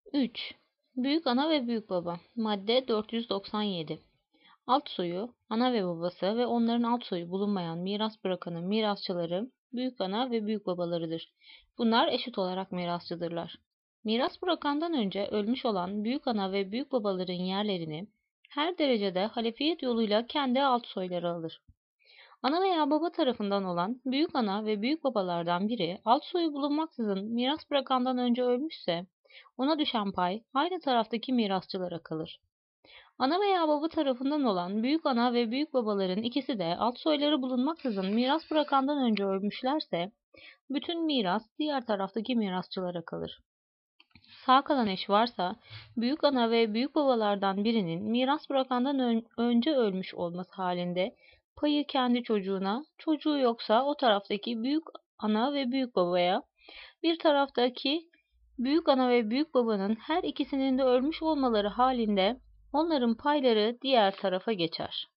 3. Büyük ana ve büyük baba. Madde 497. Alt soyu, ana ve babası ve onların alt soyu bulunmayan miras bırakanın mirasçıları büyük ana ve büyük babalarıdır. Bunlar eşit olarak mirasçıdırlar. Miras bırakandan önce ölmüş olan büyük ana ve büyük babaların yerlerini her derecede halefiyet yoluyla kendi alt soyları alır. Ana veya baba tarafından olan büyük ana ve büyük babalardan biri alt soyu bulunmaksızın miras bırakandan önce ölmüşse ona düşen pay aynı taraftaki mirasçılara kalır. Ana veya baba tarafından olan büyük ana ve büyük babaların ikisi de alt soyları bulunmaksızın miras bırakandan önce ölmüşlerse bütün miras diğer taraftaki mirasçılara kalır. Sağ kalan eş varsa büyük ana ve büyük babalardan birinin miras bırakandan önce ölmüş olması halinde payı kendi çocuğuna, çocuğu yoksa o taraftaki büyük ana ve büyük babaya, bir taraftaki büyük ana ve büyük babanın her ikisinin de ölmüş olmaları halinde onların payları diğer tarafa geçer.